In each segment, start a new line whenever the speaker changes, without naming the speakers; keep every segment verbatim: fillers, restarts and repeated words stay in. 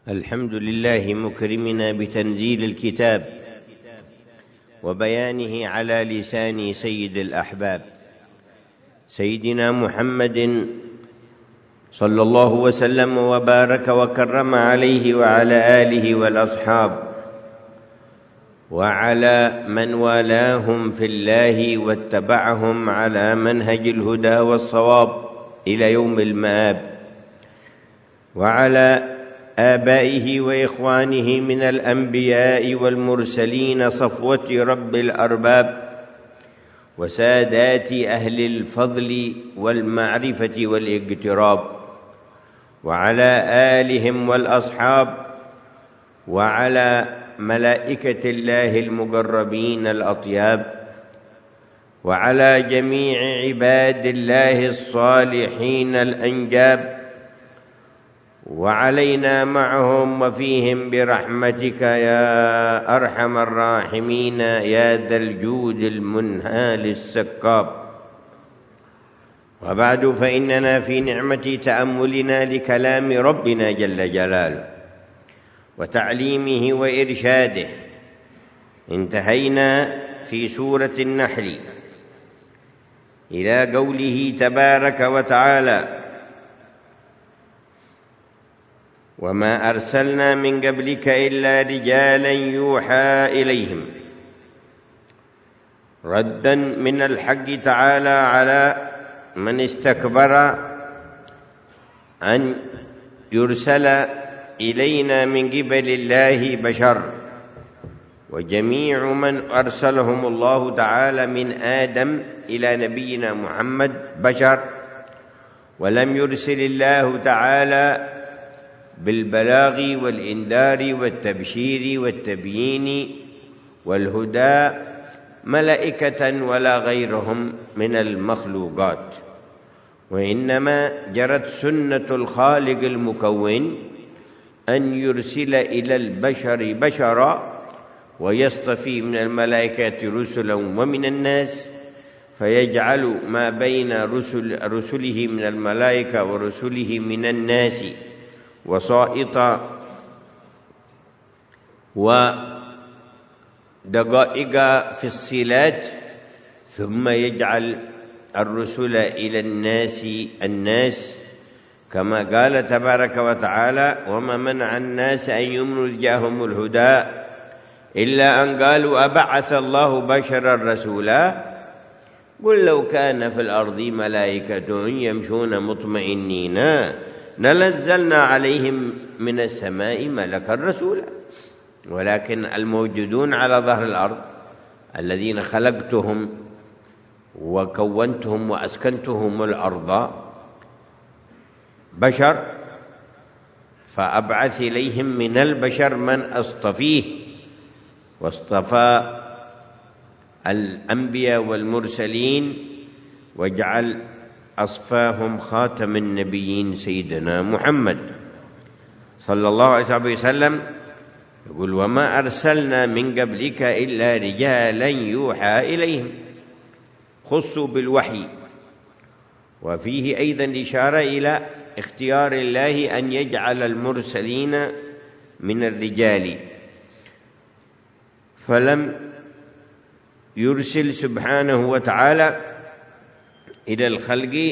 الحمد لله مكرمنا بتنزيل الكتاب وبيانه على لسان سيد الأحباب سيدنا محمد صلى الله وسلم وبارك وكرم عليه وعلى آله والأصحاب وعلى من والاهم في الله واتبعهم على منهج الهدى والصواب إلى يوم المآب، وعلى آبائه وإخوانه من الأنبياء والمرسلين صفوة رب الأرباب وسادات أهل الفضل والمعرفة والاقتراب، وعلى آلهم والأصحاب، وعلى ملائكة الله المقربين الأطياب، وعلى جميع عباد الله الصالحين الأنجاب، وعلينا معهم وفيهم برحمتك يا أرحم الراحمين يا ذا الجود المنهال السكاب. وبعد، فإننا في نعمة تأملنا لكلام ربنا جل جلاله وتعليمه وإرشاده انتهينا في سورة النحل إلى قوله تبارك وتعالى: وما أرسلنا من قبلك إلا رجالا يوحى إليهم، ردا من الحق تعالى على من استكبر أن يرسل إلينا من قبل الله بشر، وجميع من أرسلهم الله تعالى من آدم إلى نبينا محمد بشر، ولم يرسل الله تعالى بالبلاغ والإنذار والتبشير والتبيين والهدى ملائكة ولا غيرهم من المخلوقات، وإنما جرت سنة الخالق المكون أن يرسل إلى البشر بشرا ويصطفي من الملائكة رسلا ومن الناس، فيجعل ما بين رسل رسله من الملائكة ورسله من الناس وسائط ودقائق في الصلات، ثم يجعل الرسل إلى الناس الناس كما قال تبارك وتعالى: وما منع الناس أن يؤمنوا إذ جاءهم الهدى إلا أن قالوا أبعث الله بشرا رسولا قل لو كان في الأرض ملائكة يمشون مطمئنين لنزلنا عليهم من السماء ملكا رسولا. ولكن الموجودون على ظهر الأرض الذين خلقتهم وكونتهم وأسكنتهم الأرض بشر، فأبعث إليهم من البشر من أصطفيه، واصطفى الأنبياء والمرسلين واجعل أصفاهم خاتم النبيين سيدنا محمد صلى الله عليه وسلم. يقول: وما أرسلنا من قبلك إلا رجالا يوحى إليهم، خصوا بالوحي. وفيه أيضا إشارة إلى اختيار الله أن يجعل المرسلين من الرجال، فلم يرسل سبحانه وتعالى إلى الخلق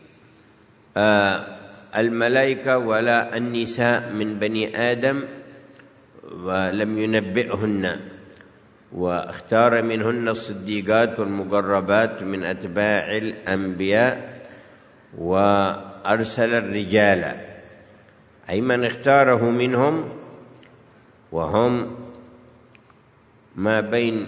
الملائكة ولا النساء من بني آدم، ولم ينبئهن، واختار منهن الصديقات والمقربات من أتباع الأنبياء، وأرسل الرجال أي من اختاره منهم، وهم ما بين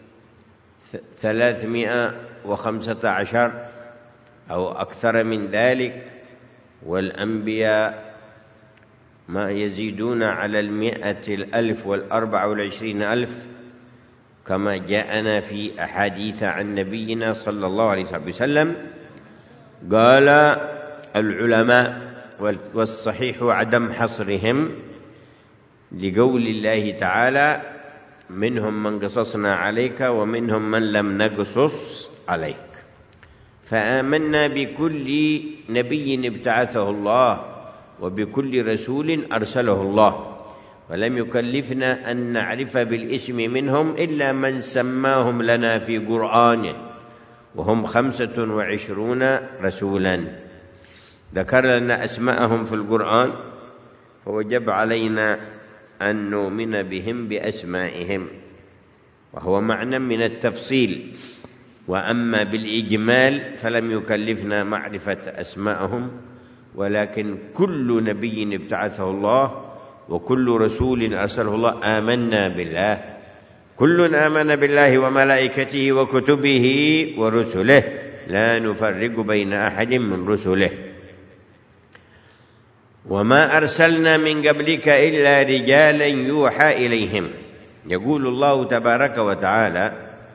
ثلاثمائة وخمسة عشر أو أكثر من ذلك، والأنبياء ما يزيدون على المئة الألف والأربع والعشرين ألف، كما جاءنا في أحاديث عن نبينا صلى الله عليه وسلم. قال العلماء: والصحيح عدم حصرهم، لقول الله تعالى: منهم من قصصنا عليك ومنهم من لم نقصص عليك. فآمنا بكل نبي ابتعثه الله وبكل رسول أرسله الله، ولم يكلفنا أن نعرف بالاسم منهم إلا من سماهم لنا في قرآنه، وهم خمسة وعشرون رسولا ذكر لنا أسماءهم في القرآن، فوجب علينا أن نؤمن بهم بأسمائهم، وهو معنى من التفصيل. وأما بالإجمال فلم يكلفنا معرفة أسماءهم، ولكن كل نبي ابتعثه الله وكل رسول أرسله الله آمنا بالله، كل آمن بالله وملائكته وكتبه ورسله لا نفرق بين أحد من رسله. وما أرسلنا من قبلك إلا رجالا يوحى إليهم. يقول الله تبارك وتعالى: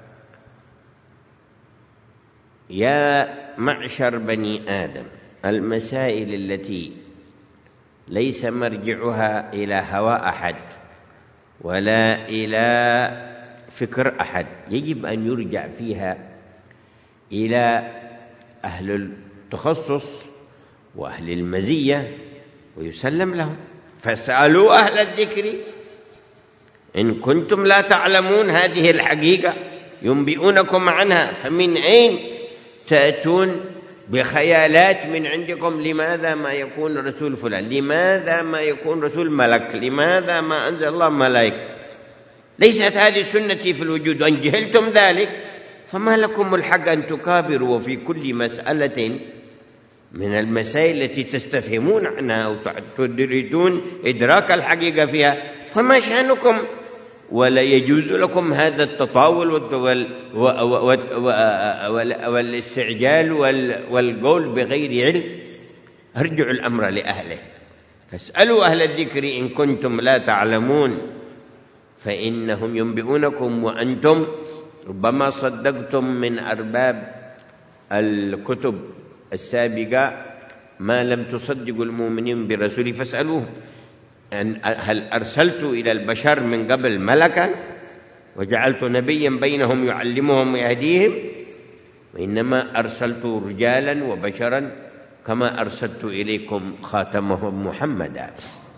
يا معشر بني آدم، المسائل التي ليس مرجعها إلى هوى أحد ولا إلى فكر أحد يجب أن يرجع فيها إلى أهل التخصص وأهل المزية ويسلم لهم. فاسألوا أهل الذكر إن كنتم لا تعلمون هذه الحقيقة ينبئونكم عنها، فمن أين تأتون بخيالات من عندكم؟ لماذا ما يكون رسول فلان؟ لماذا ما يكون رسول ملك؟ لماذا ما أنزل الله ملائكة؟ ليست هذه سنتي في الوجود، وإن جهلتم ذلك فما لكم الحق أن تكابروا في كل مسألة من المسائل التي تستفهمون عنها أو تريدون إدراك الحقيقة فيها، فما شأنكم؟ ولا يجوز لكم هذا التطاول والاستعجال والقول بغير علم. ارجعوا الأمر لأهله، فاسألوا أهل الذكر إن كنتم لا تعلمون فإنهم ينبئونكم، وأنتم ربما صدقتم من أرباب الكتب السابقة ما لم تصدقوا المؤمنين برسوله، فاسألوه هل أرسلت إلى البشر من قبل ملكا وجعلت نبيا بينهم يعلمهم ويهديهم؟ وإنما أرسلت رجالا وبشرا كما أرسلت إليكم خاتمهم محمدا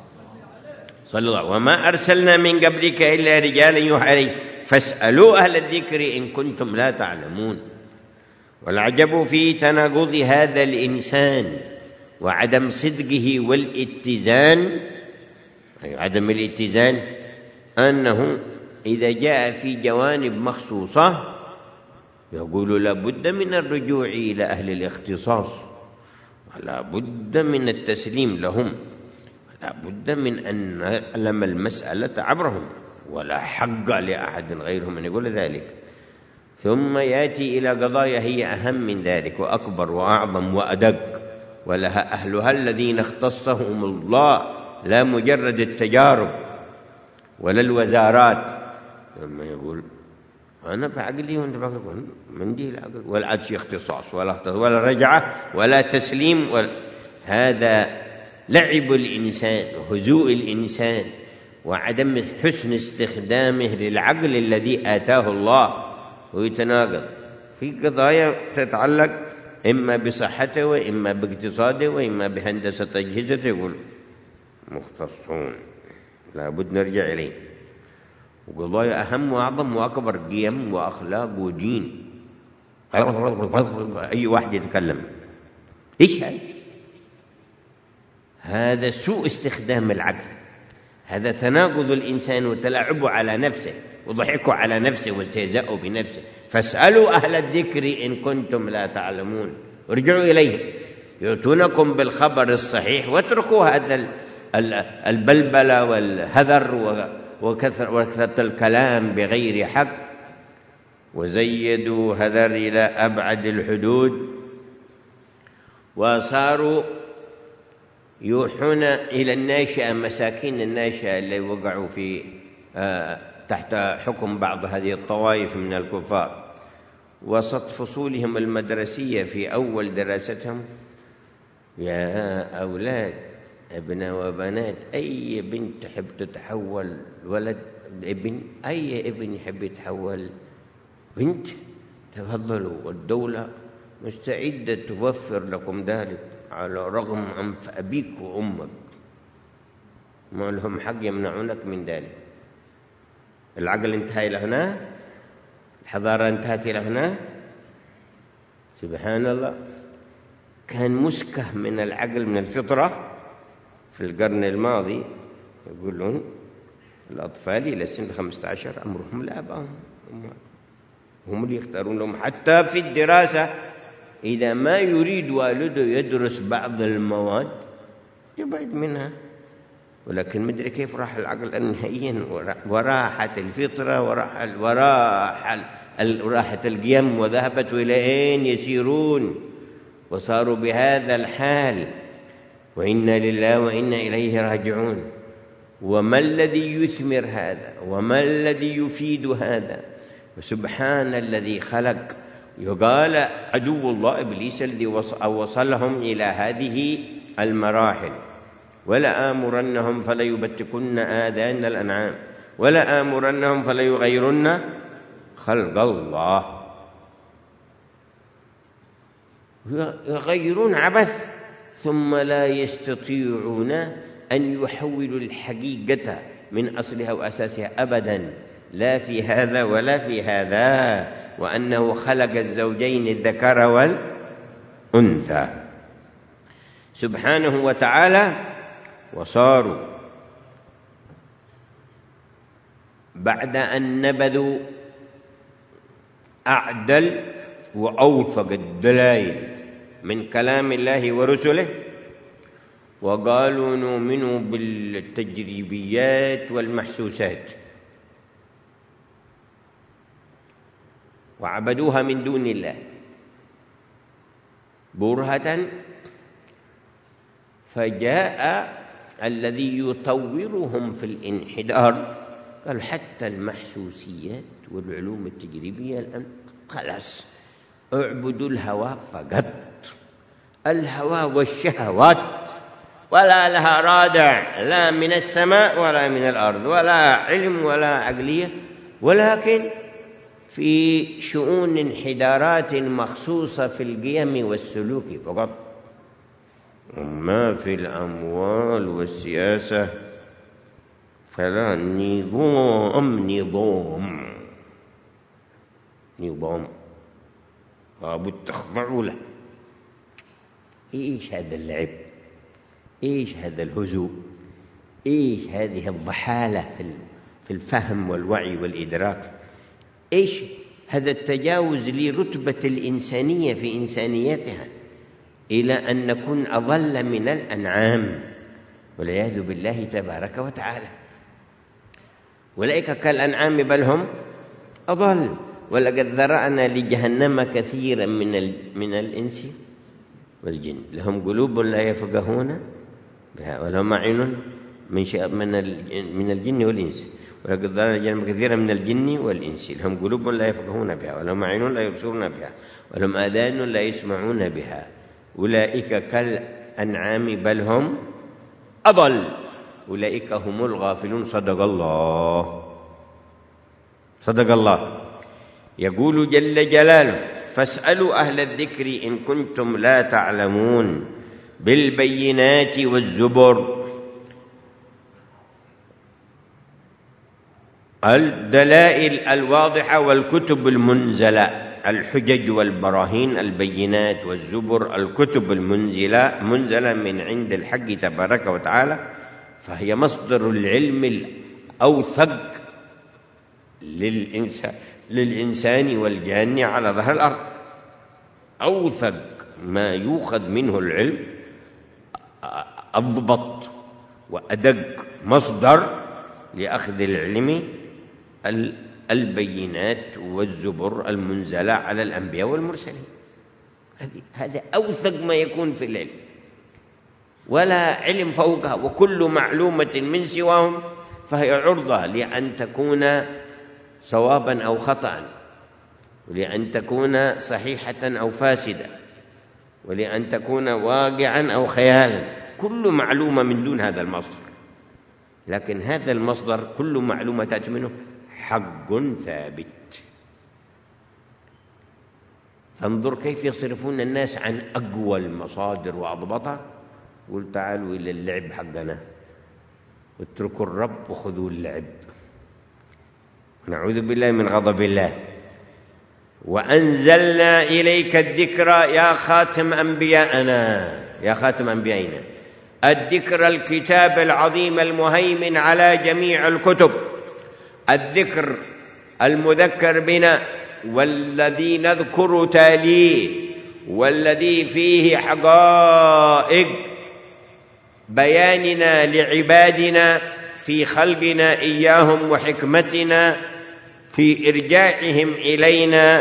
صلى الله عليه وسلم. وما أرسلنا من قبلك إلا رجالا يوحى إليهم فاسألوا أهل الذكر إن كنتم لا تعلمون. والعجب في تناقض هذا الإنسان وعدم صدقه والاتزان، أي عدم الاتزان، أنه إذا جاء في جوانب مخصوصة يقول لا بد من الرجوع إلى أهل الاختصاص، ولا بد من التسليم لهم، لا بد من أن نعلم المسألة عبرهم، ولا حق لأحد غيرهم أن يقول ذلك. ثم يأتي إلى قضايا هي أهم من ذلك وأكبر وأعظم وأدق، ولها أهلها الذين اختصهم الله، لا مجرد التجارب ولا الوزارات. لما يقول أنا بعقلي وأنت بعقلك، من دي العقل ولا عاد شيء اختصاص ولا ولا رجعة ولا تسليم ولا. هذا لعب الإنسان وهزوء الإنسان وعدم حسن استخدامه للعقل الذي آتاه الله، ويتناقض في قضايا تتعلق إما بصحته وإما باقتصاده وإما بهندسة أجهزته، يقول مختصون لا بد نرجع إليه. وقضايا أهم وأعظم وأكبر، قيم وأخلاق ودين، أي واحد يتكلم إيش هذا؟ هذا سوء استخدام العقل، هذا تناقض الإنسان وتلاعبه على نفسه وضحكه على نفسه واستهزاءه بنفسه. فاسألوا أهل الذكر إن كنتم لا تعلمون، ارجعوا إليهم يؤتونكم بالخبر الصحيح، واتركوا هذا البلبلة والهذر وكثرة الكلام بغير حق، وزيدوا هذر إلى أبعد الحدود، وصاروا يوحون إلى الناشئة، مساكين الناشئة اللي وقعوا في آه تحت حكم بعض هذه الطوائف من الكفار، وسط فصولهم المدرسية في أول دراستهم: يا أولاد ابن وبنات، أي بنت تحب تتحول ولد ابن، أي ابن يحب يتحول بنت، تفضلوا، والدولة مستعدة توفر لكم ذلك على رغم أنف أبيك وأمك. ما لهم حق يمنعونك من ذلك. العقل انتهى إلى هنا، الحضارة انتهت إلى هنا. سبحان الله، كان مسكة من العقل من الفطرة في القرن الماضي. يقولون الأطفال إلى سن خمسة عشر أمرهم لآبائهم، هم اللي يختارون لهم حتى في الدراسة. إذا ما يريد والده يدرس بعض المواد يبعد منها، ولكن مدري كيف راح العقل نهائيا، وراحت الفطرة وراح وراحت القيم، وذهبت إلى أين يسيرون وصاروا بهذا الحال. وإنا لله وإنا إليه راجعون. وما الذي يثمر هذا؟ وما الذي يفيد هذا؟ وسبحان الذي خلق. يقال عدو الله إبليس الذي وصلهم إلى هذه المراحل. ولا آمرنهم فليبتكن آذان الأنعام ولا آمرنهم فليغيرن خلق الله. يغيرون عبث، ثم لا يستطيعون أن يحولوا الحقيقة من أصلها وأساسها أبدا، لا في هذا ولا في هذا، وأنه خلق الزوجين الذكر والأنثى سبحانه وتعالى. وصاروا بعد أن نبذوا أعدل وأوثق الدلائل من كلام الله ورسله، وقالوا نؤمن بالتجريبيات والمحسوسات، وعبدوها من دون الله برهة. فجاء الذي يطورهم في الانحدار، قال حتى المحسوسيات والعلوم التجريبية الآن خلاص اعبدوا الهوى فقط، الهوى والشهوات، ولا لها رادع لا من السماء ولا من الأرض، ولا علم ولا عقلية، ولكن في شؤون انحدارات مخصوصة في القيم والسلوك فقط، وما في الأموال والسياسة فلا نظام نظام نظام لابد تخضعوا له. إيش هذا اللعب؟ إيش هذا الهزوء؟ إيش هذه الضحالة في الفهم والوعي والإدراك؟ إيش هذا التجاوز لرتبة الإنسانية في إنسانيتها إلى أن نكون أضل من الأنعام والعياذ بالله تبارك وتعالى. أولئك كالأنعام بل هم أضل. ولقد ذرأنا لجهنم كثيرا من من الإنس والجن لهم قلوب لا يفقهون بها ولهم أعين من من الجن والإنس. ولقد ذرأنا لجهنم كثيرا من الجن والإنس لهم قلوب لا يفقهون بها ولهم أعين لا يبصرون بها ولهم آذان لا يسمعون بها أولئك كالأنعام بل هم أضل أولئك هم الغافلون. صدق الله صدق الله. يقول جل جلاله فاسألوا أهل الذكر إن كنتم لا تعلمون بالبينات والزبر، الدلائل الواضحة والكتب المنزلة، الحجج والبراهين البينات، والزبر الكتب المنزلة منزلة من عند الحق تبارك وتعالى، فهي مصدر العلم الأوثق للإنسان للإنسان والجان على ظهر الأرض. أوثق ما يؤخذ منه العلم، أضبط وأدق مصدر لأخذ العلم البينات والزبر المنزلة على الأنبياء والمرسلين. هذا أوثق ما يكون في العلم، ولا علم فوقها، وكل معلومة من سواهم فهي عرضة لأن تكون صوابا أو خطأ، ولأن تكون صحيحة أو فاسدة، ولأن تكون واقعا أو خيالا. كل معلومة من دون هذا المصدر، لكن هذا المصدر كل معلومة تأتي منه حق ثابت. فانظر كيف يصرفون الناس عن أقوى المصادر وأضبطها. قل تعالوا إلى اللعب حقنا، اتركوا الرب وخذوا اللعب. نعوذ بالله من غضب الله. وأنزلنا إليك الذكر يا خاتم أنبيائنا، يا خاتم أنبيائنا، الذكر الكتاب العظيم المهيمن على جميع الكتب، الذكر المذكر بنا والذي نذكر تاليه، والذي فيه حقائق بياننا لعبادنا في خلقنا إياهم وحكمتنا في إرجاعهم إلينا.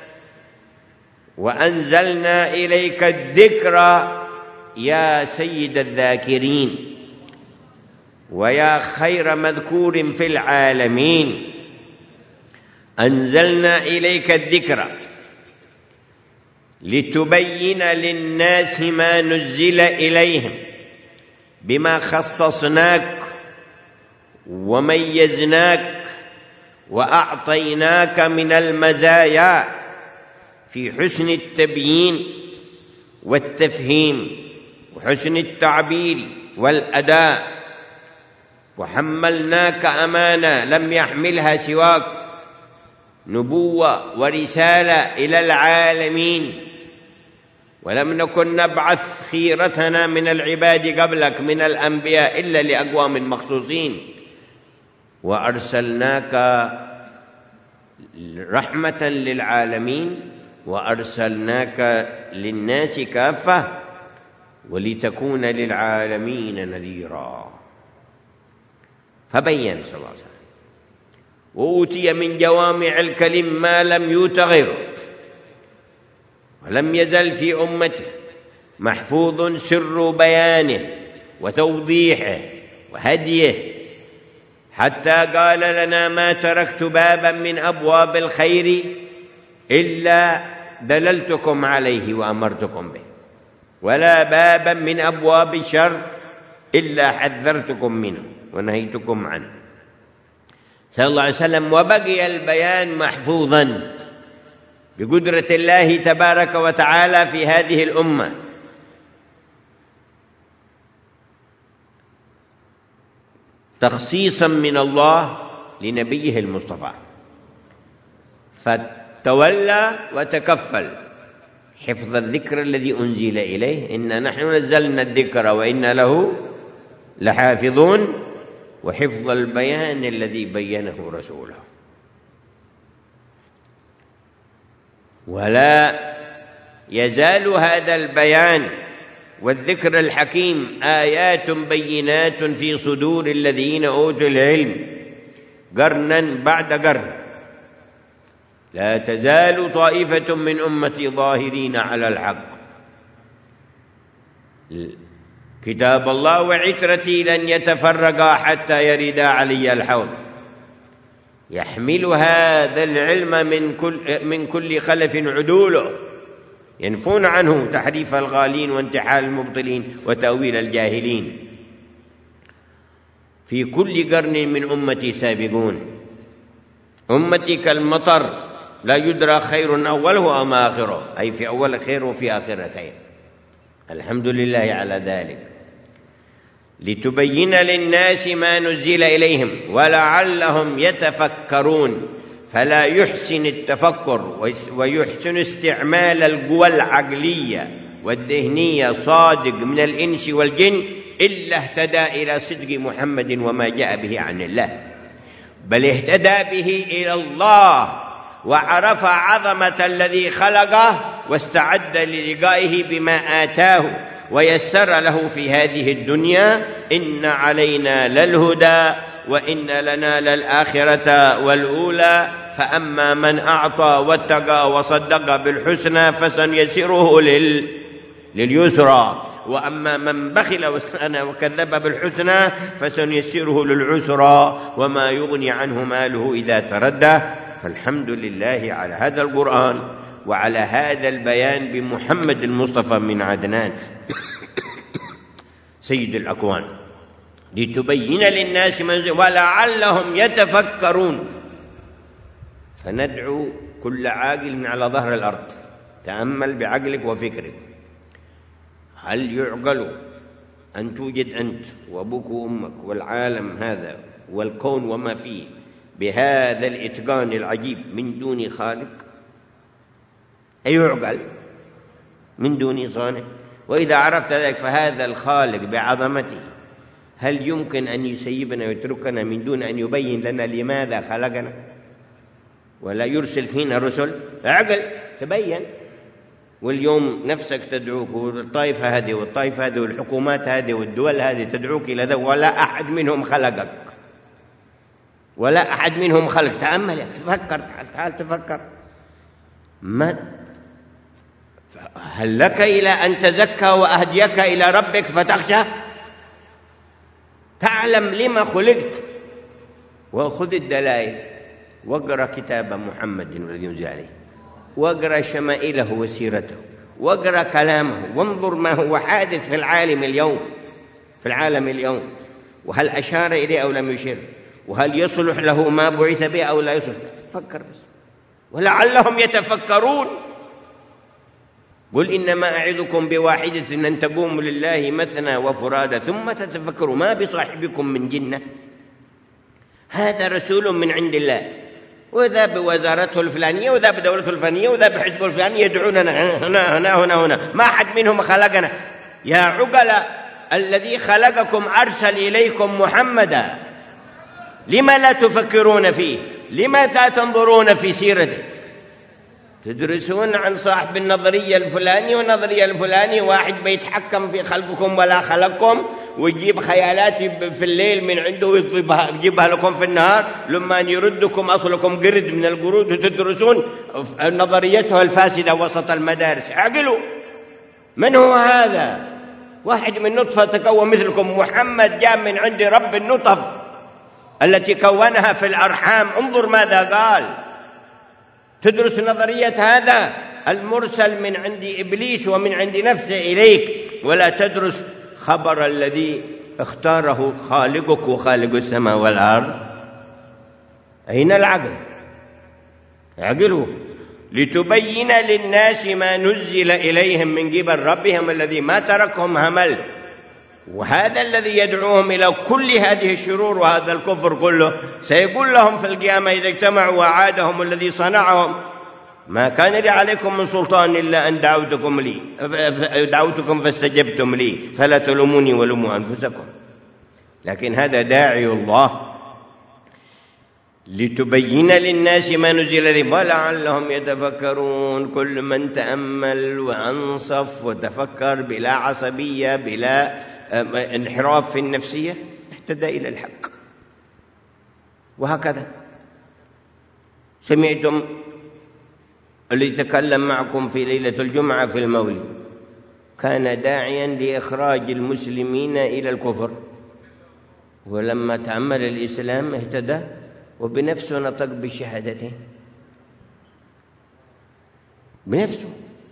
وأنزلنا إليك الذكر يا سيد الذاكرين ويا خير مذكور في العالمين. أنزلنا إليك الذكر لتبين للناس ما نزل إليهم بما خصصناك وميزناك وأعطيناك من المزايا في حسن التبيين والتفهيم وحسن التعبير والأداء، وحملناك أمانة لم يحملها سواك، نبوة ورسالة إلى العالمين، ولم نكن نبعث خيرتنا من العباد قبلك من الأنبياء إلا لأقوام مخصوصين، وأرسلناك رحمة للعالمين، وأرسلناك للناس كافة ولتكون للعالمين نذيرا. فبين صلى الله عليه وسلم وأوتي من جوامع الكلم ما لم يؤت غيره، ولم يزل في أمته محفوظ سر بيانه وتوضيحه وهديه، حتى قال لنا ما تركت بابا من أبواب الخير إلا دللتكم عليه وأمرتكم به، ولا بابا من أبواب الشر إلا حذرتكم منه ونهيتكم عنه صلى الله عليه وسلم. وبقي البيان محفوظا بقدرة الله تبارك وتعالى في هذه الأمة، تخصيصا من الله لنبيه المصطفى، فتولى وتكفل حفظ الذكر الذي أنزل إليه. إنا نحن نزلنا الذكر وإنا له لحافظون، وحفظ البيان الذي بينه رسوله. ولا يزال هذا البيان والذكر الحكيم آيات بينات في صدور الذين أوتوا العلم قرنا بعد قرن، لا تزال طائفة من أمتي ظاهرين على الحق. كتاب الله وعترتي لن يتفرقا حتى يردا علي الحوض، يحمل هذا العلم من كل, من كل خلف عدوله، ينفون عنه تحريف الغالين وانتحال المبطلين وتأويل الجاهلين. في كل قرن من أمتي سابقون، أمتي كالمطر لا يدرى خير أوله أم آخره، أي في أول خير وفي آخر خير، الحمد لله على ذلك. لتبين للناس ما نزل إليهم ولعلهم يتفكرون، فلا يحسن التفكر ويحسن استعمال القوى العقلية والذهنية صادق من الإنس والجن إلا اهتدى إلى صدق محمد وما جاء به عن الله، بل اهتدى به إلى الله وعرف عظمة الذي خلقه واستعد للقائه بما آتاه ويسر له في هذه الدنيا. إن علينا للهدى وإن لنا للآخرة والأولى، فأما من أعطى واتقى وصدق بالحسنى فسنيسره لل... لليسرى، وأما من بخل وكذب بالحسنى فسنيسره للعسرى، وما يغني عنه ماله إذا تردى. فالحمد لله على هذا القرآن وعلى هذا البيان بمحمد المصطفى من عدنان سيد الأكوان، لتبين للناس من ولعلهم يتفكرون. فندعو كل عاقل على ظهر الأرض، تأمل بعقلك وفكرك، هل يعقل أن توجد أنت وأبوك وأمك والعالم هذا والكون وما فيه بهذا الإتقان العجيب من دون خالق؟ أيعقل من دون صانع؟ وإذا عرفت ذلك فهذا الخالق بعظمته هل يمكن أن يسيبنا ويتركنا من دون أن يبين لنا لماذا خلقنا ولا يرسل فينا رسل؟ عقل تبين. واليوم نفسك تدعوك والطائفة هذه والطائفة هذه والحكومات هذه والدول هذه تدعوك إلى ذا ولا أحد منهم خلقك، ولا أحد منهم خلق. تأمل، تفكر، تعال, تعال تفكر. ما هل لك إلى أن تزكى وأهديك إلى ربك فتخشى؟ تعلم لما خلقت وخذ الدلائل واقرأ كتاب محمد الذي أنزل عليه، واقرأ شمائله وسيرته، واقرأ كلامه، وانظر ما هو حادث في العالم اليوم في العالم اليوم وهل أشار إليه أو لم يشير، وهل يصلح له ما بعث به أو لا يصلح. فكر بس ولعلهم يتفكرون. قل إنما أعظكم بواحدة أن تقوموا لله مثنى وفرادى ثم تتفكروا ما بصاحبكم من جنة، هذا رسول من عند الله، وذا بوزارته الفلانية وذا بدولته الفلانية وذا بحزبه الفلاني يدعوننا هنا هنا هنا هنا، ما أحد منهم خلقنا. يا عقلاء، الذي خلقكم أرسل إليكم محمدا، لما لا تفكرون فيه؟ لما لا تنظرون في سيرته؟ تدرسون عن صاحب النظرية الفلاني والنظرية الفلاني، واحد بيتحكم في خلقكم ولا خلقكم ويجيب خيالات في الليل من عنده ويجيبها لكم في النهار، لما أن يردكم أصلكم قرد من القرود، وتدرسون نظريته الفاسدة وسط المدارس. اعقلوا، من هو هذا؟ واحد من نطفة تكون مثلكم. محمد جاء من عند رب النطف التي كونها في الأرحام. انظر ماذا قال. تدرس نظرية هذا المرسل من عند إبليس ومن عند نفسه إليك، ولا تدرس خبر الذي اختاره خالقك وخالق السماء والأرض. أين العقل؟ اعقلوا. لتبين للناس ما نزل إليهم من قبل ربهم الذي ما تركهم همل. وهذا الذي يدعوهم إلى كل هذه الشرور وهذا الكفر كله سيقول لهم في القيامة إذا اجتمعوا وعادهم الذي صنعهم: ما كان لي عليكم من سلطان إلا أن دعوتكم لي دعوتكم فاستجبتم لي فلا تلوموني ولوموا أنفسكم. لكن هذا داعي الله لتبين للناس ما نزل إليهم ولعلهم يتفكرون. كل من تأمل وأنصف وتفكر بلا عصبية بلا انحراف في النفسية اهتدى إلى الحق. وهكذا سمعتم اللي تكلم معكم في ليلة الجمعة في المولد كان داعيا لإخراج المسلمين إلى الكفر، ولما تأمل الإسلام اهتدى وبنفسه نطق بالشهادتين بنفسه.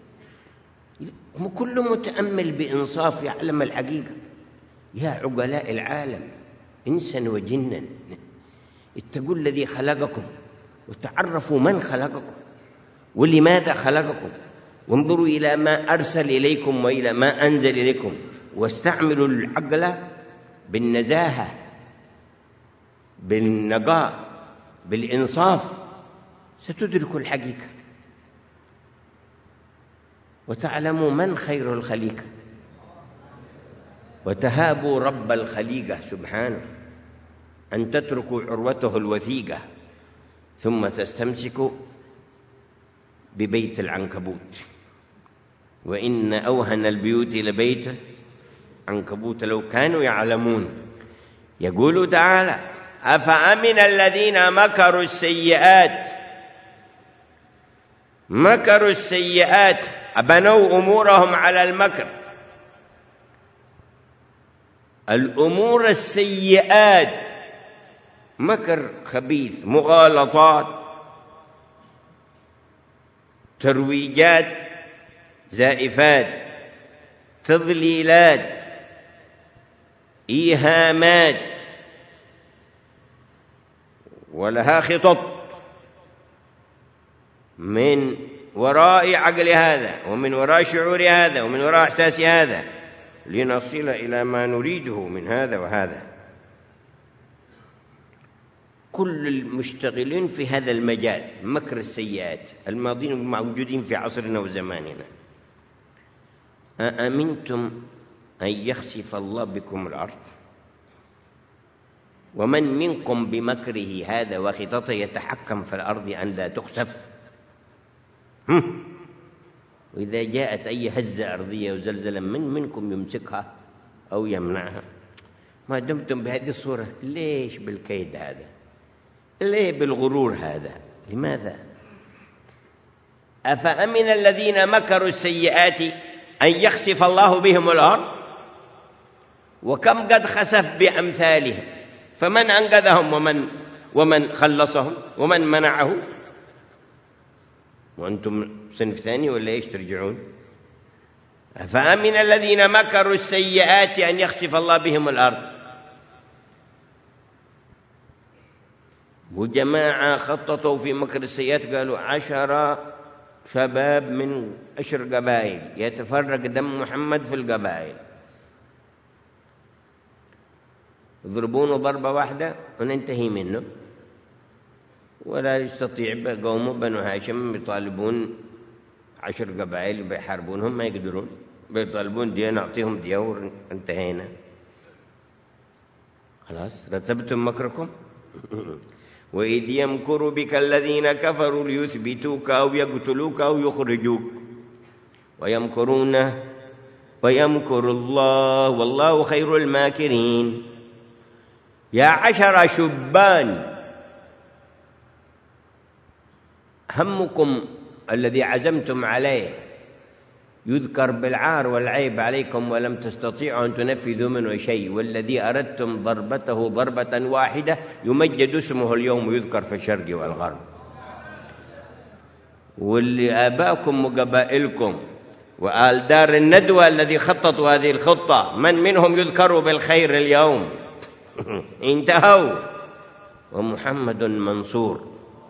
كل متأمل بإنصاف يعلم الحقيقة. يا عقلاء العالم إنسا وجنا، اتقوا الذي خلقكم وتعرفوا من خلقكم ولماذا خلقكم، وانظروا إلى ما أرسل إليكم وإلى ما أنزل إليكم، واستعملوا العقل بالنزاهة بالنقاء بالإنصاف، ستدركوا الحقيقة وتعلموا من خير الخليقة، وتهابوا رب الخليقة سبحانه أن تتركوا عروته الوثيقة ثم تستمسكوا ببيت العنكبوت. وإن أوهن البيوت لبيت عنكبوت لو كانوا يعلمون. يقول تعالى: أفأمن الذين مكروا السيئات مكروا السيئات بنوا أمورهم على المكر. الأمور السيئات مكر خبيث، مغالطات، ترويجات زائفات، تضليلات، إيهامات، ولها خطط من وراء عقل هذا ومن وراء شعور هذا ومن وراء إحساس هذا، لنصل إلى ما نريده من هذا وهذا. كل المشتغلين في هذا المجال مكر السيئات الماضين الموجودين في عصرنا وزماننا، أأمنتم أن يخسف الله بكم الأرض ومن منكم بمكره هذا وخططه يتحكم في الأرض أن لا تخسف. وإذا جاءت أي هزة أرضية وزلزلة من منكم يمسكها أو يمنعها؟ ما دمتم بهذه الصورة ليش بالكيد هذا؟ ليه بالغرور هذا؟ لماذا؟ أفأمن الذين مكروا السيئات أن يخسف الله بهم الأرض وكم قد خسف بأمثالهم فمن أنقذهم ومن ومن خلصهم ومن منعه؟ وأنتم صنف ثاني ولا إيش ترجعون؟ أفأمن الذين مكروا السيئات أن يخسف الله بهم الأرض. وجماعة خططوا في مكر السيئات، قالوا عشر شباب من عشر قبائل يتفرق دم محمد في القبائل، يضربونه ضربة واحدة وننتهي منه. ولا يستطيع قومه بنو هاشم يطالبون عشر قبائل بيحاربونهم، ما يقدرون، بيطالبون دية نعطيهم دية وانتهينا. خلاص رتبتم مكركم. وإذ يمكر بك الذين كفروا ليثبتوك أو يقتلوك أو يخرجوك ويمكرون ويمكر الله والله خير الماكرين. يا عشر شبان همكم الذي عزمتم عليه يذكر بالعار والعيب عليكم ولم تستطيعوا أن تنفذوا منه شيء، والذي أردتم ضربته ضربة واحدة يمجد اسمه اليوم ويذكر في الشرق والغرب. واللي آباءكم وقبائلكم وآل دار الندوة الذي خططوا هذه الخطة من منهم يذكروا بالخير اليوم؟ انتهوا. ومحمد منصور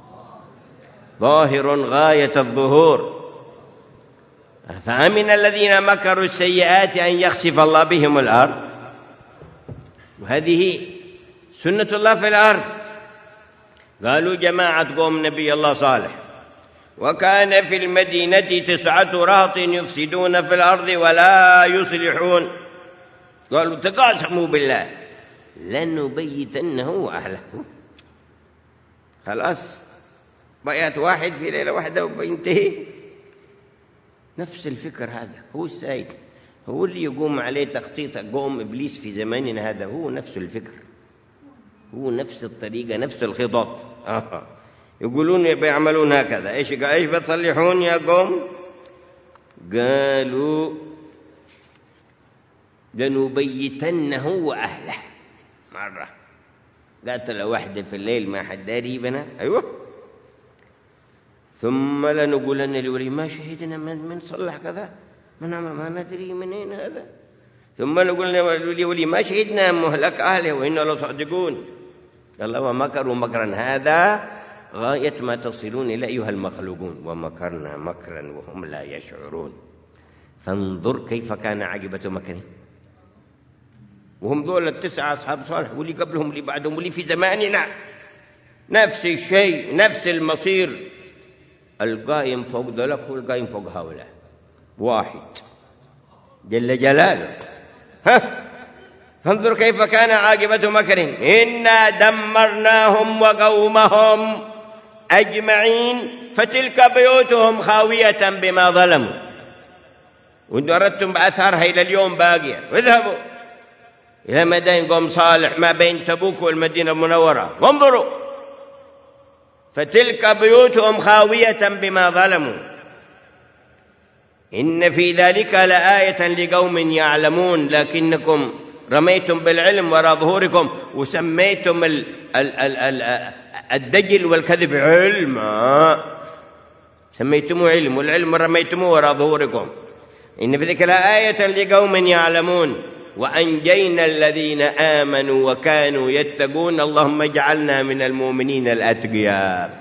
ظاهر غاية الظهور. فأمن الذين مكروا السيئات أن يخسف الله بهم الأرض. وهذه سنة الله في الأرض. قالوا جماعة قوم نبي الله صالح وكان في المدينة تسعة رهط يفسدون في الأرض ولا يصلحون. قالوا تقاسموا بالله لنبيتنه وأهله. خلاص بيات واحد في ليلة واحدة وبينتهي. نفس الفكر هذا هو السائد، هو اللي يقوم عليه تخطيط قوم إبليس في زماننا هذا، هو نفس الفكر، هو نفس الطريقة، نفس الخطط. آه. يقولون بيعملون هكذا. إيش إيش بتصلحون يا قوم؟ قالوا لنبيتنه وأهله. مرة قاتل واحدة في الليل ما حد داري بنا، أيوه، ثم لنقولن لولي ما شهدنا من, من صلح كذا، من ما ندري منين هذا، ثم نقول لولي ما شهدنا مهلك أهله وإنا لصادقون. الله ومكروا مكرا هذا غاية ما تصلون إلى أيها المخلوقون، ومكرنا مكرا وهم لا يشعرون. فانظر كيف كان عاقبة مكرهم. وهم دول التسعة أصحاب صالح واللي قبلهم واللي بعدهم واللي في زماننا نفس الشيء، نفس المصير. القائم فوق ذلك هو القائم فوق هؤلاء، واحد جل جلاله. ها فانظر كيف كان عاقبة مكرهم. إنا دمرناهم وقومهم أجمعين فتلك بيوتهم خاوية بما ظلموا. وإن أردتم بأثارها إلى اليوم باقية. واذهبوا إلى مدائن قوم صالح ما بين تبوك والمدينة المنورة وانظروا فتلك بيوتهم خاوية بما ظلموا إن في ذلك لآية لقوم يعلمون. لكنكم رميتم بالعلم وراء ظهوركم وسميتم ال ال ال ال الدجل والكذب علما، سميتموه علم والعلم رميتموه وراء ظهوركم. إن في ذلك لآية لقوم يعلمون وأنجينا الذين آمنوا وكانوا يتقون. اللهم اجعلنا من المؤمنين الأتقياء.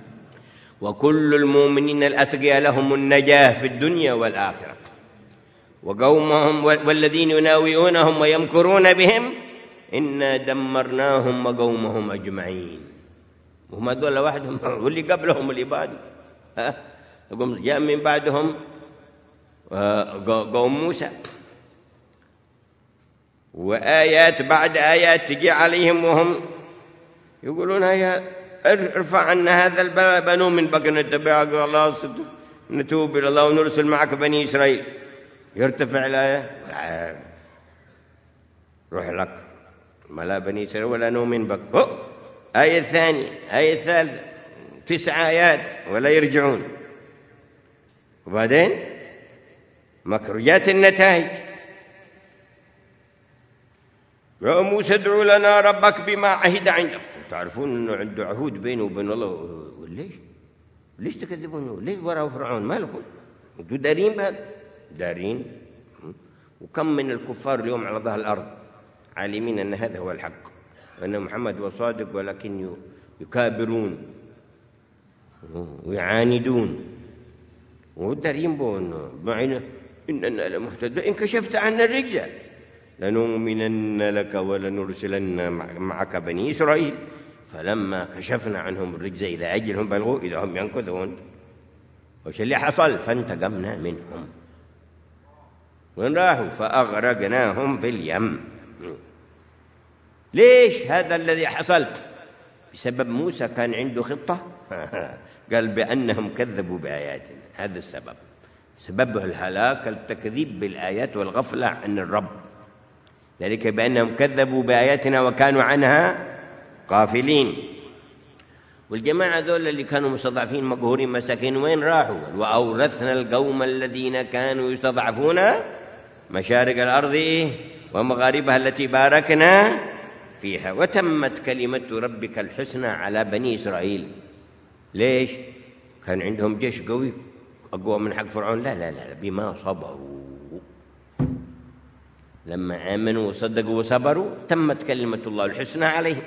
وكل المؤمنين الأتقياء لهم النجاة في الدنيا والآخرة. وقومهم والذين يناوئونهم ويمكرون بهم إنا دمرناهم وقومهم أجمعين. وهم هذول وحدهم واللي قبلهم اللي بعد ها جاء من بعدهم قوم موسى، وآيات بعد آيات تجي عليهم وهم يقولون يا ارفع عنا هذا البلاء بنو من بقى نتبعك الله نتوب إلى الله ونرسل معك بني إسرائيل. يرتفع الآية روح لك ما لا بني إسرائيل ولا نؤمن بك. آية ثانية آية ثالثة تسع آيات ولا يرجعون. وبعدين مكرجات النتائج. يا موسى ادعو لنا ربك بما عهد عندك. تعرفون أنه عنده عهود بينه وبين الله. ليش ليش تكذبون؟ ليش وراء فرعون؟ ما لكم انتوا دارين بهذا؟ دارين. وكم من الكفار اليوم على ظهر الأرض عالمين أن هذا هو الحق وأن محمد هو صادق، ولكن يكابرون ويعاندون ودارين بون معنا إننا لمهتدون. إن كشفت عنا الرجال لنؤمنن لك ولنرسلن معك بني إسرائيل فلما كشفنا عنهم الرجز إلى أجلهم بلغوا إذا هم ينكثون. وش اللي حصل؟ فانتقمنا منهم. وين راحوا؟ فأغرقناهم في اليم. ليش هذا الذي حصل؟ بسبب موسى كان عنده خطة. قال بأنهم كذبوا بآياتنا، هذا السبب. سببه الهلاك التكذيب بالآيات والغفلة عن الرب، ذلك بأنهم كذبوا بآياتنا وكانوا عنها غافلين. والجماعة ذول اللي كانوا مستضعفين مقهورين مساكين وين راحوا؟ وأورثنا القوم الذين كانوا يستضعفون مشارق الأرض ومغاربها التي باركنا فيها وتمت كلمة ربك الحسنى على بني إسرائيل. ليش؟ كان عندهم جيش قوي أقوى من حق فرعون. لا لا لا بما صبروا. لما آمنوا وصدقوا وصبروا تمت كلمة الله الحسنى عليهم.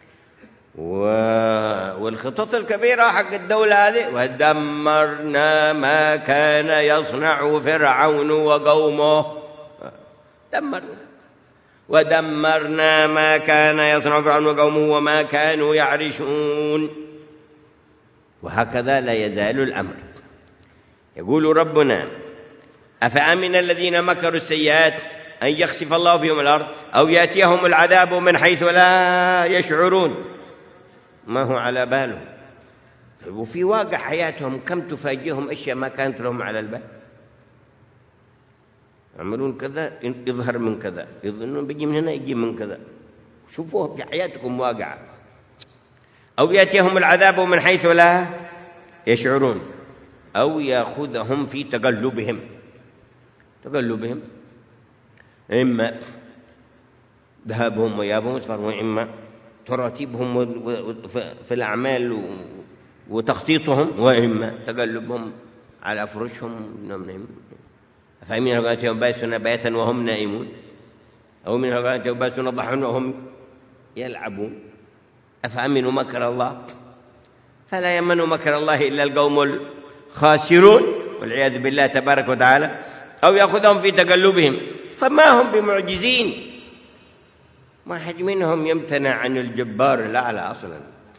والخطط الكبيرة حق الدولة هذه ودمرنا ما كان يصنع فرعون وقومه. دمرنا ودمرنا ما كان يصنع فرعون وقومه وما كانوا يعرشون. وهكذا لا يزال الأمر. يقول ربنا أفأمن الذين مكروا السيئات أن يخسف الله بهم الأرض أو يأتيهم العذاب من حيث لا يشعرون. ما هو على بالهم. وفي واقع حياتهم كم تفاجئهم أشياء ما كانت لهم على البال. يعملون كذا يظهر من كذا، يظنون بيجي من هنا يجي من كذا. شوفوه في حياتكم واقعة. أو يأتيهم العذاب من حيث لا يشعرون أو يأخذهم في تقلبهم. تقلبهم إما ذهابهم وإيابهم وإما تراتيبهم في الأعمال وتخطيطهم وإما تقلبهم على فرشهم. فمن هؤلاء يباسون بيتا وهم نائمون أو من هؤلاء يباسون ضحى وهم يلعبون. أفأمنوا مكر الله فلا يمن مكر الله إلا القوم الخاسرون والعياذ بالله تبارك وتعالى. أو يأخذهم في تقلبهم فما هم بمعجزين. ما حد منهم يمتنع عن الجبار الأعلى أصلا،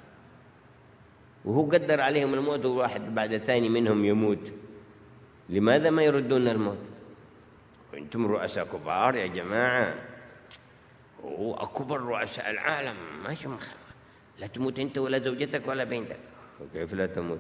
وهو قدر عليهم الموت وواحد بعد الثاني منهم يموت. لماذا ما يردون الموت؟ وانتم رؤساء كبار يا جماعة، وأكبر رؤساء العالم، ماشي مخ لا تموت أنت ولا زوجتك ولا بنتك. وكيف لا تموت؟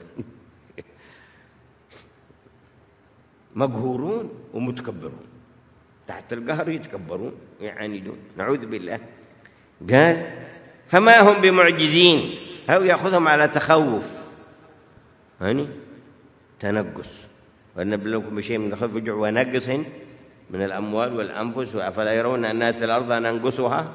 مقهورون ومتكبرون، تحت القهر يتكبرون ويعاندون، نعوذ بالله. قال فما هم بمعجزين أو يأخذهم على تخوف، يعني تنقص. ونبلوكم بشيء من الخوف والجوع ونقص من الأموال والأنفس وأفلا يرون أنها في الأرض ننقصها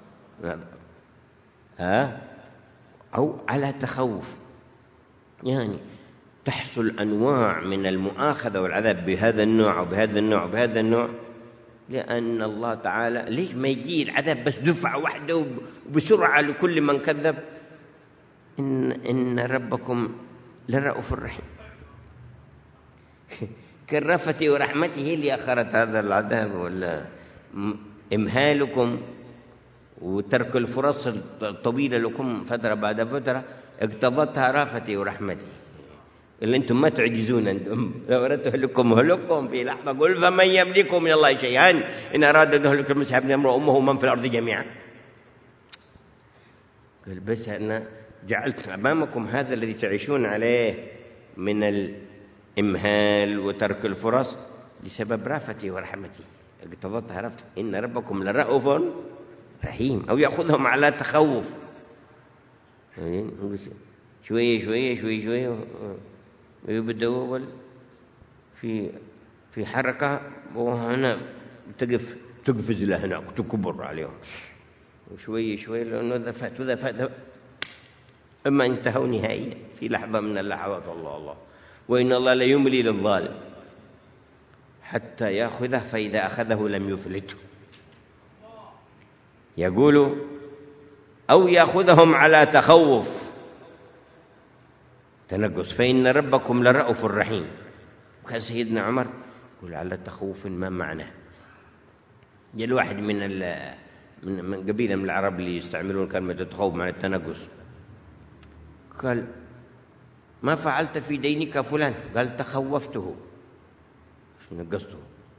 ها أو على تخوف، يعني تحصل أنواع من المؤاخذة والعذاب بهذا النوع وبهذا النوع وبهذا النوع، لأن الله تعالى ليش ما يجي العذاب بس دفعة واحدة وبسرعة لكل من كذب؟ إن, إن ربكم لرؤوف رحيم. كرافته ورحمته اللي أخرت هذا العذاب، ولا إمهالكم وترك الفرص الطويلة لكم فترة بعد فترة اقتضتها رافتي ورحمتي، اللي أنتم ما تعجزون. أنتم لو أردت أهلكم أهلكم في لحظة. قل فمن يملك من الله شيئا إن أراد أن يهلك المسيح ابن مريم وأمه من في الأرض جميعا. قال بس أنا جعلت أمامكم هذا الذي تعيشون عليه من الإمهال وترك الفرص لسبب رافتي ورحمتي، اقتضتها رفتي. إن ربكم لرؤوف رحيم. أو يأخذهم على تخوف، شوية شوية شوية شوية ويبدأوا في في حركة، وهنا تقف تقفز لهنا تكبر عليهم وشوية شوية، لأنه ذفات وذفات أما انتهوا نهائيا في لحظة من اللحظات. الله الله. وإن الله لا يملي للظالم حتى يأخذه فإذا أخذه لم يفلته. يقول أو يأخذهم على تخوف تنقص فإن ربكم لرؤوف رحيم. وكان سيدنا عمر يقول على تخوف ما معناه. جاء الواحد من من قبيلة من العرب اللي يستعملون كلمة التخوف مع التنقص، قال ما فعلت في دينك فلان؟ قال تخوفته نقصته.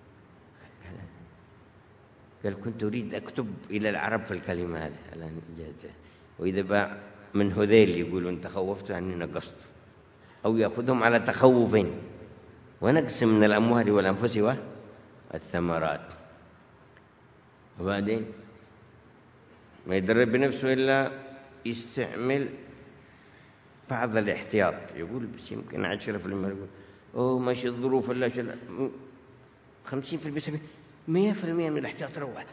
قال كنت أريد أكتب إلى العرب في الكلمة هذه، وإذا باع من هذيل يقولون تخوفت أني نقصت. أو يأخذهم على تخوف ونقص من الأموال والأنفس والثمرات. وبعدين ما يدرب بنفسه إلا يستعمل بعض الاحتياط. يقول بس يمكن عشرة في المية، يقول أوه ماشي الظروف إلا شل خمسين في المية مية في المية من الاحتياط روح.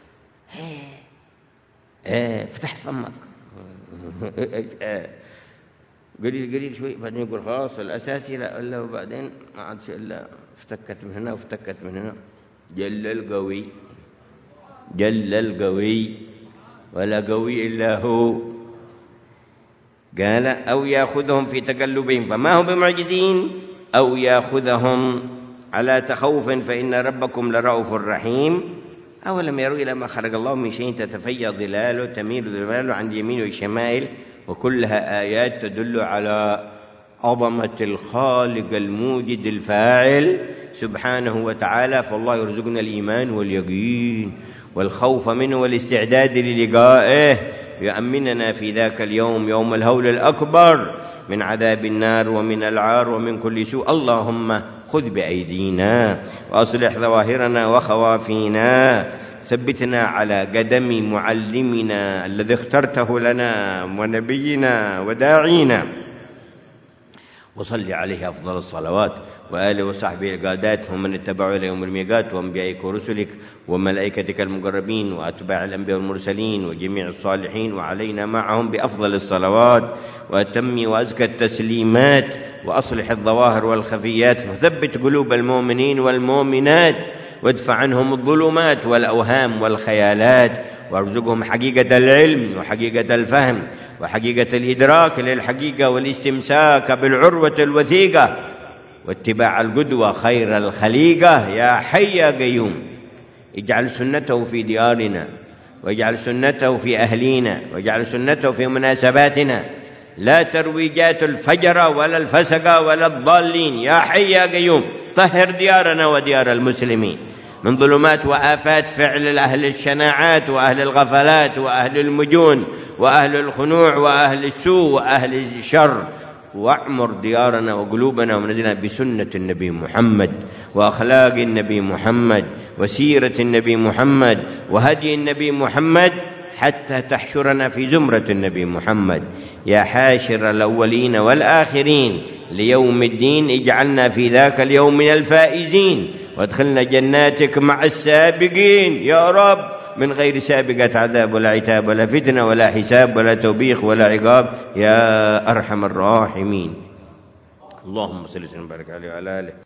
ايه فتح فمك قليل قليل شوي، بعدين يقول خلاص الأساسي لا إلا، وبعدين ما عادش إلا افتكت من هنا وافتكت من هنا. جل القوي جل القوي ولا قوي إلا هو. قال أو يأخذهم في تقلبهم فما هم بمعجزين أو يأخذهم على تخوف فإن ربكم لرؤوف رحيم. أولم يروا إلى ما خلق الله من شيء تتفيأ ظلاله تميل ظلاله عن اليمين والشمائل وكلها آيات تدل على عظمة الخالق الموجد الفاعل سبحانه وتعالى. فالله يرزقنا الإيمان واليقين والخوف منه والاستعداد للقائه، يؤمننا في ذاك اليوم يوم الهول الأكبر من عذاب النار ومن العار ومن كل سوء. اللهم خذ بأيدينا وأصلح ظواهرنا وخوافينا، ثبتنا على قدم معلمنا الذي اخترته لنا ونبينا وداعينا، وصل عليه أفضل الصلوات وآله وصحبه القادات ومن اتبعوا إلى يوم الميقات وأنبيائك ورسلك وملائكتك المقربين وأتباع الأنبياء والمرسلين وجميع الصالحين، وعلينا معهم بأفضل الصلوات وأتم وأزكى التسليمات، وأصلح الظواهر والخفيات وثبت قلوب المؤمنين والمؤمنات وادفع عنهم الظلمات والأوهام والخيالات، وارزقهم حقيقة العلم وحقيقة الفهم وحقيقة الإدراك للحقيقة والاستمساك بالعروة الوثيقة واتباع القدوة خير الخليقة. يا حي يا قيوم اجعل سنته في ديارنا واجعل سنته في أهلينا واجعل سنته في مناسباتنا، لا ترويجات الفجر ولا الفسق ولا الضالين. يا حي يا قيوم طهر ديارنا وديار المسلمين من ظلمات وآفات فعل أهل الشناعات وأهل الغفلات وأهل المجون وأهل الخنوع وأهل السوء وأهل الشر، واعمر ديارنا وقلوبنا ومنزلنا بسنة النبي محمد وأخلاق النبي محمد وسيرة النبي محمد وهدي النبي محمد حتى تحشرنا في زمرة النبي محمد. يا حاشر الأولين والآخرين ليوم الدين اجعلنا في ذاك اليوم من الفائزين وادخلنا جناتك مع السابقين يا رب، من غير سابقة عذاب ولا عتاب ولا فتنة ولا حساب ولا توبيخ ولا عقاب يا أرحم الراحمين. اللهم صل وسلم وبارك عليه وعلى آله.